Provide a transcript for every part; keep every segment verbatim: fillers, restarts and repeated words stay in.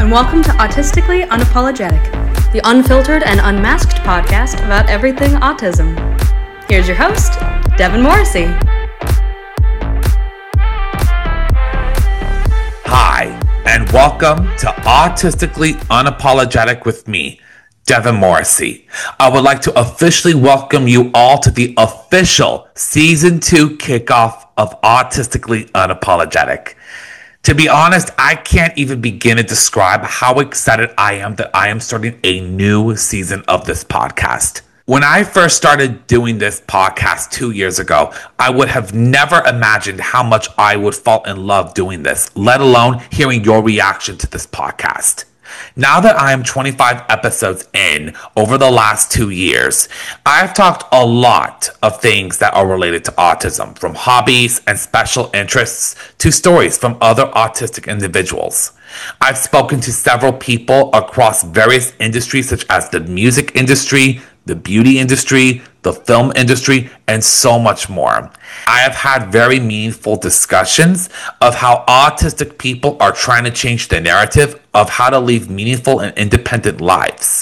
and welcome to Autistically Unapologetic, the unfiltered and unmasked podcast about everything autism. Here's your host, Devin Morrissey. Hi, and welcome to Autistically Unapologetic with me, Devin Morrissey. I would like to officially welcome you all to the official Season two kickoff of Autistically Unapologetic. To be honest, I can't even begin to describe how excited I am that I am starting a new season of this podcast. When I first started doing this podcast two years ago, I would have never imagined how much I would fall in love doing this, let alone hearing your reaction to this podcast. Now that I am twenty-five episodes in over the last two years, I've talked a lot of things that are related to autism, from hobbies and special interests to stories from other autistic individuals. I've spoken to several people across various industries such as the music industry, the beauty industry, the film industry, and so much more. I have had very meaningful discussions of how autistic people are trying to change the narrative of how to live meaningful and independent lives.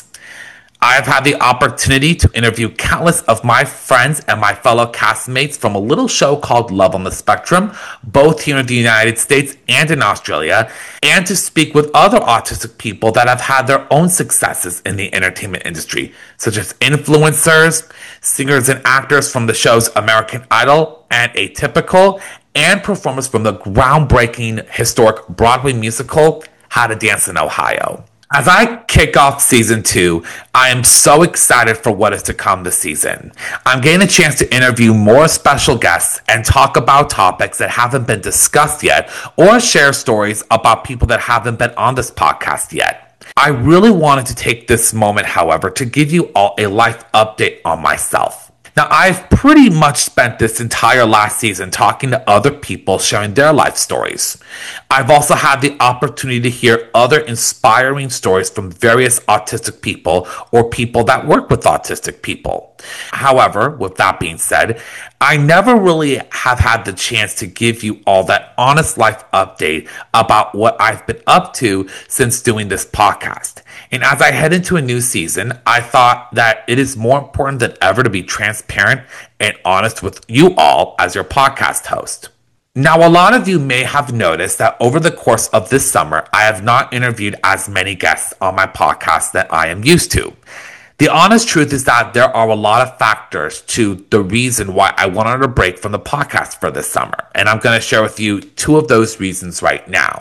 I have had the opportunity to interview countless of my friends and my fellow castmates from a little show called Love on the Spectrum, both here in the United States and in Australia, and to speak with other autistic people that have had their own successes in the entertainment industry, such as influencers, singers and actors from the shows American Idol and Atypical, and performers from the groundbreaking historic Broadway musical How to Dance in Ohio. As I kick off season two, I am so excited for what is to come this season. I'm getting a chance to interview more special guests and talk about topics that haven't been discussed yet, or share stories about people that haven't been on this podcast yet. I really wanted to take this moment, however, to give you all a life update on myself. Now, I've pretty much spent this entire last season talking to other people sharing their life stories. I've also had the opportunity to hear other inspiring stories from various autistic people or people that work with autistic people. However, with that being said, I never really have had the chance to give you all that honest life update about what I've been up to since doing this podcast. And as I head into a new season, I thought that it is more important than ever to be transparent and honest with you all as your podcast host. Now, a lot of you may have noticed that over the course of this summer, I have not interviewed as many guests on my podcast that I am used to. The honest truth is that there are a lot of factors to the reason why I wanted a break from the podcast for this summer, and I'm going to share with you two of those reasons right now.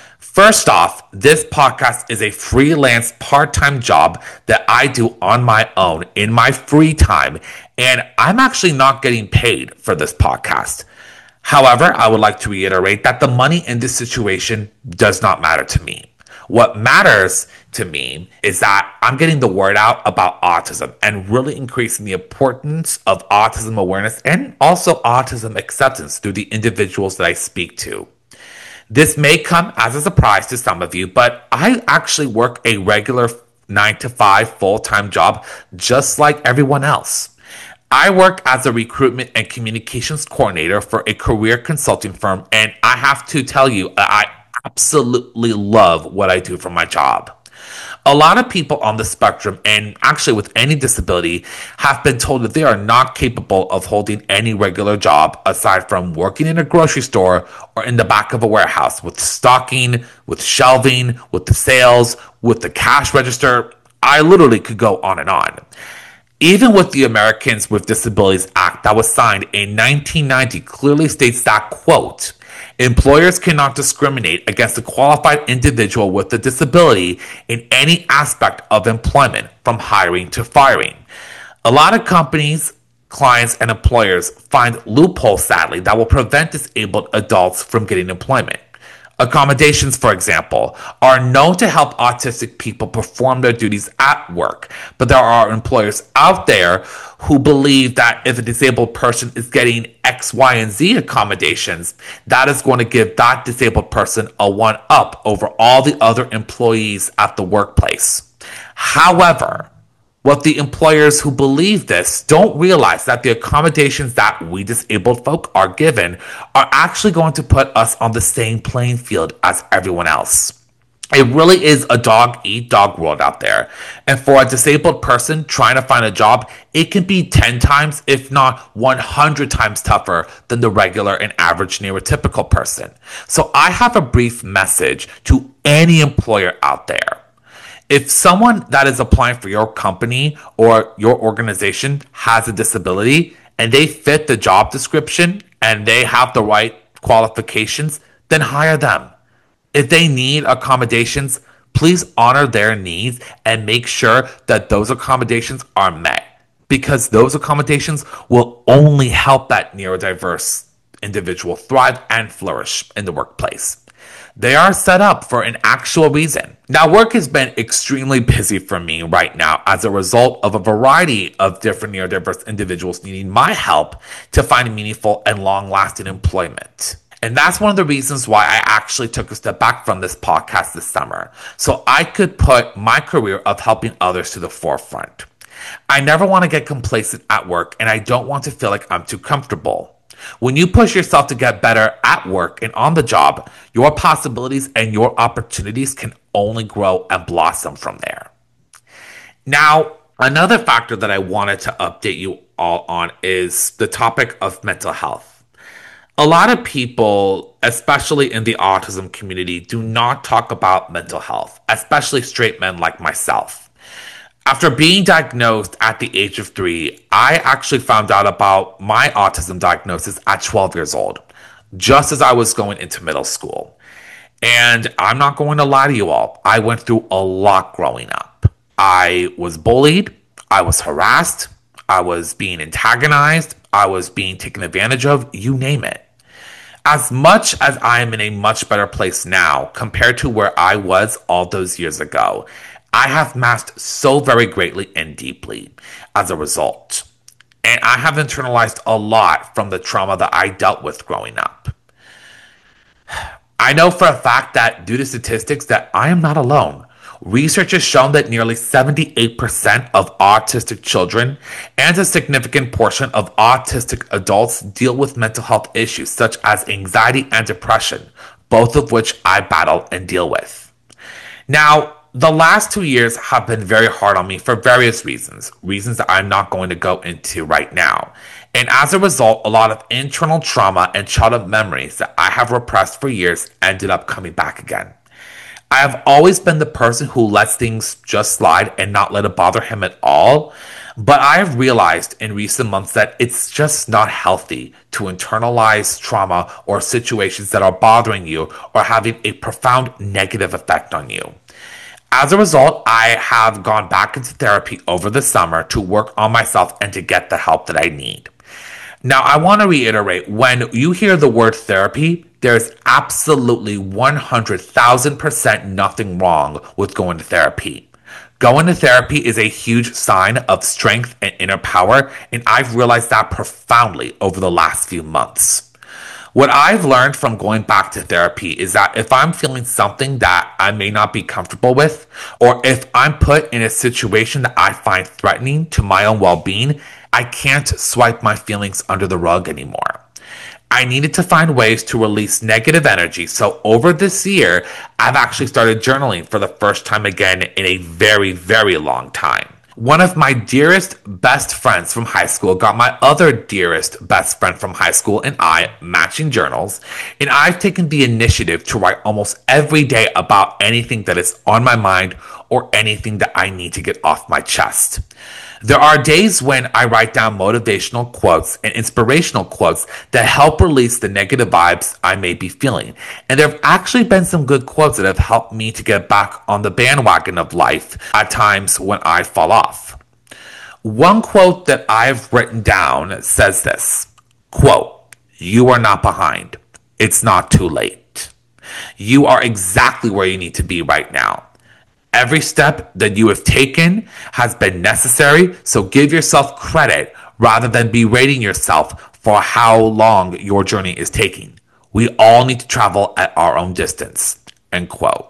First off, this podcast is a freelance part-time job that I do on my own in my free time, and I'm actually not getting paid for this podcast. However, I would like to reiterate that the money in this situation does not matter to me. What matters to me is that I'm getting the word out about autism and really increasing the importance of autism awareness and also autism acceptance through the individuals that I speak to. This may come as a surprise to some of you, but I actually work a regular nine to five full-time job just like everyone else. I work as a recruitment and communications coordinator for a career consulting firm, and I have to tell you, I absolutely love what I do for my job. A lot of people on the spectrum, and actually with any disability, have been told that they are not capable of holding any regular job aside from working in a grocery store or in the back of a warehouse with stocking, with shelving, with the sales, with the cash register. I literally could go on and on. Even with the Americans with Disabilities Act that was signed in nineteen ninety clearly states that, quote, employers cannot discriminate against a qualified individual with a disability in any aspect of employment, from hiring to firing. A lot of companies, clients, and employers find loopholes, sadly, that will prevent disabled adults from getting employment. Accommodations, for example, are known to help autistic people perform their duties at work, but there are employers out there who believe that if a disabled person is getting X, Y, and Z accommodations, that is going to give that disabled person a one-up over all the other employees at the workplace. However, what the employers who believe this don't realize that the accommodations that we disabled folk are given are actually going to put us on the same playing field as everyone else. It really is a dog eat dog world out there. And for a disabled person trying to find a job, it can be ten times, if not one hundred times tougher than the regular and average neurotypical person. So I have a brief message to any employer out there. If someone that is applying for your company or your organization has a disability and they fit the job description and they have the right qualifications, then hire them. If they need accommodations, please honor their needs and make sure that those accommodations are met, because those accommodations will only help that neurodiverse individual thrive and flourish in the workplace. They are set up for an actual reason. Now, work has been extremely busy for me right now as a result of a variety of different neurodiverse individuals needing my help to find meaningful and long-lasting employment. And that's one of the reasons why I actually took a step back from this podcast this summer, so I could put my career of helping others to the forefront. I never want to get complacent at work, and I don't want to feel like I'm too comfortable. When you push yourself to get better at work and on the job, your possibilities and your opportunities can only grow and blossom from there. Now, another factor that I wanted to update you all on is the topic of mental health. A lot of people, especially in the autism community, do not talk about mental health, especially straight men like myself. After being diagnosed at the age of three, I actually found out about my autism diagnosis at twelve years old, just as I was going into middle school. And I'm not going to lie to you all, I went through a lot growing up. I was bullied, I was harassed, I was being antagonized, I was being taken advantage of, you name it. As much as I am in a much better place now compared to where I was all those years ago, I have masked so very greatly and deeply as a result. And I have internalized a lot from the trauma that I dealt with growing up. I know for a fact that due to statistics that I am not alone. Research has shown that nearly seventy-eight percent of autistic children and a significant portion of autistic adults deal with mental health issues such as anxiety and depression, both of which I battle and deal with. Now, the last two years have been very hard on me for various reasons, reasons that I'm not going to go into right now. And as a result, a lot of internal trauma and childhood memories that I have repressed for years ended up coming back again. I have always been the person who lets things just slide and not let it bother him at all. But I have realized in recent months that it's just not healthy to internalize trauma or situations that are bothering you or having a profound negative effect on you. As a result, I have gone back into therapy over the summer to work on myself and to get the help that I need. Now, I want to reiterate, when you hear the word therapy, there's absolutely one hundred thousand percent nothing wrong with going to therapy. Going to therapy is a huge sign of strength and inner power, and I've realized that profoundly over the last few months. What I've learned from going back to therapy is that if I'm feeling something that I may not be comfortable with, or if I'm put in a situation that I find threatening to my own well-being, I can't swipe my feelings under the rug anymore. I needed to find ways to release negative energy, so over this year, I've actually started journaling for the first time again in a very, very long time. One of my dearest best friends from high school got my other dearest best friend from high school and I matching journals, and I've taken the initiative to write almost every day about anything that is on my mind or anything that I need to get off my chest. There are days when I write down motivational quotes and inspirational quotes that help release the negative vibes I may be feeling. And there have actually been some good quotes that have helped me to get back on the bandwagon of life at times when I fall off. One quote that I've written down says this, quote, "You are not behind. It's not too late. You are exactly where you need to be right now. Every step that you have taken has been necessary, so give yourself credit rather than berating yourself for how long your journey is taking. We all need to travel at our own distance." End quote.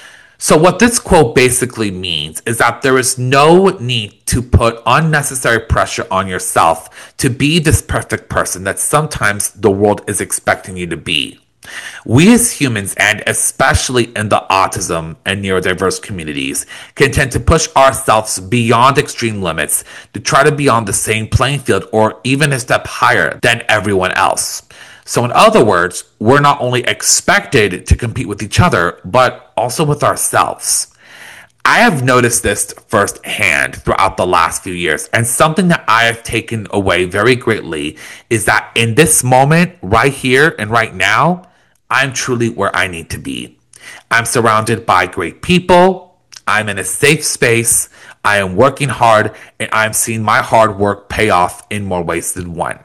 So what this quote basically means is that there is no need to put unnecessary pressure on yourself to be this perfect person that sometimes the world is expecting you to be. We as humans, and especially in the autism and neurodiverse communities, can tend to push ourselves beyond extreme limits to try to be on the same playing field or even a step higher than everyone else. So in other words, we're not only expected to compete with each other, but also with ourselves. I have noticed this firsthand throughout the last few years, and something that I have taken away very greatly is that in this moment, right here and right now, I'm truly where I need to be. I'm surrounded by great people. I'm in a safe space. I am working hard, and I'm seeing my hard work pay off in more ways than one.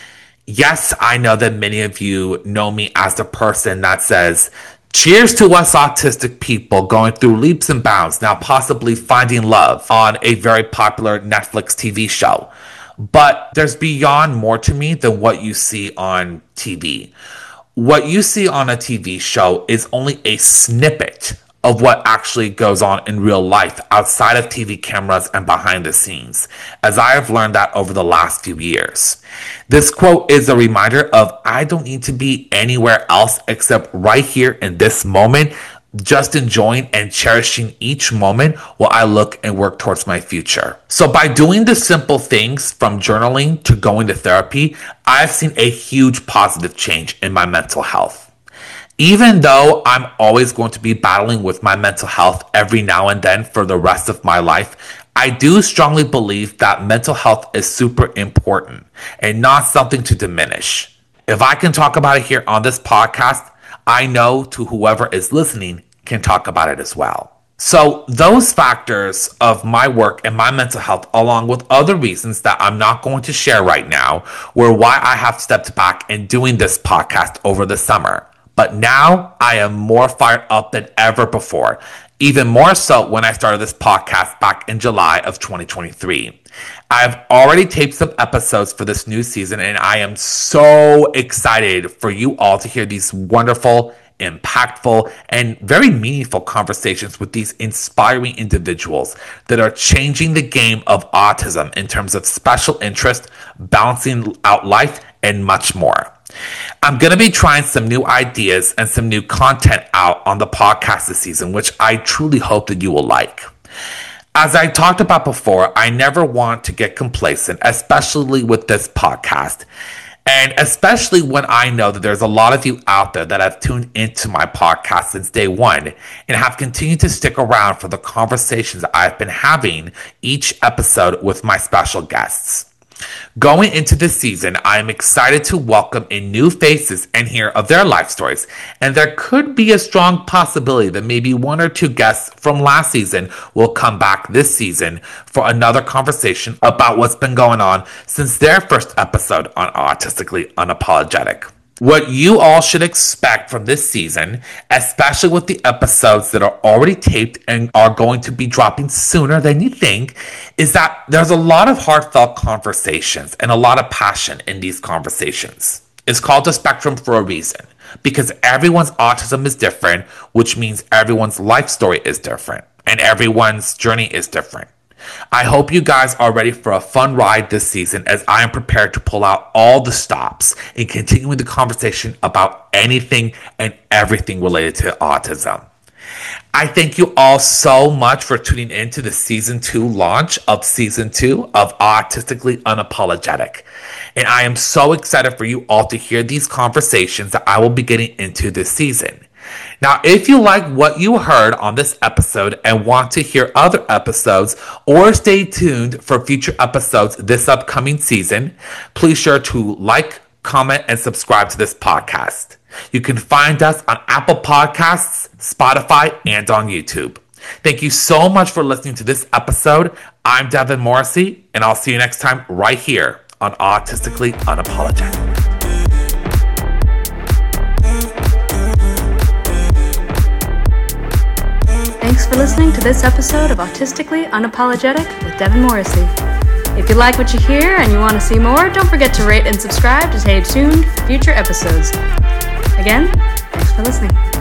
Yes, I know that many of you know me as the person that says, cheers to us autistic people going through leaps and bounds, now possibly finding love on a very popular Netflix T V show. But there's beyond more to me than what you see on T V. What you see on a T V show is only a snippet of what actually goes on in real life outside of T V cameras and behind the scenes, as I have learned that over the last few years. This quote is a reminder of I don't need to be anywhere else except right here in this moment, just enjoying and cherishing each moment while I look and work towards my future. So by doing the simple things from journaling to going to therapy, I've seen a huge positive change in my mental health. Even though I'm always going to be battling with my mental health every now and then for the rest of my life, I do strongly believe that mental health is super important and not something to diminish. If I can talk about it here on this podcast, I know to whoever is listening can talk about it as well. So those factors of my work and my mental health, along with other reasons that I'm not going to share right now, were why I have stepped back in doing this podcast over the summer. But now I am more fired up than ever before, even more so when I started this podcast back in July of twenty twenty-three. I've already taped some episodes for this new season, and I am so excited for you all to hear these wonderful, impactful, and very meaningful conversations with these inspiring individuals that are changing the game of autism in terms of special interest, balancing out life, and much more. I'm going to be trying some new ideas and some new content out on the podcast this season, which I truly hope that you will like. As I talked about before, I never want to get complacent, especially with this podcast. And especially when I know that there's a lot of you out there that have tuned into my podcast since day one and have continued to stick around for the conversations I've been having each episode with my special guests. Going into this season, I am excited to welcome in new faces and hear of their life stories. And there could be a strong possibility that maybe one or two guests from last season will come back this season for another conversation about what's been going on since their first episode on Autistically Unapologetic. What you all should expect from this season, especially with the episodes that are already taped and are going to be dropping sooner than you think, is that there's a lot of heartfelt conversations and a lot of passion in these conversations. It's called the spectrum for a reason, because everyone's autism is different, which means everyone's life story is different and everyone's journey is different. I hope you guys are ready for a fun ride this season, as I am prepared to pull out all the stops and continuing the conversation about anything and everything related to autism. I thank you all so much for tuning in to the season two launch of season two of Autistically Unapologetic. And I am so excited for you all to hear these conversations that I will be getting into this season. Now, if you like what you heard on this episode and want to hear other episodes or stay tuned for future episodes this upcoming season, please sure to like, comment, and subscribe to this podcast. You can find us on Apple Podcasts, Spotify, and on YouTube. Thank you so much for listening to this episode. I'm Devin Morrissey, and I'll see you next time right here on Autistically Unapologetic. Thanks for listening to this episode of Autistically Unapologetic with Devin Morrissey. If you like what you hear and you want to see more, don't forget to rate and subscribe to stay tuned for future episodes. Again, thanks for listening.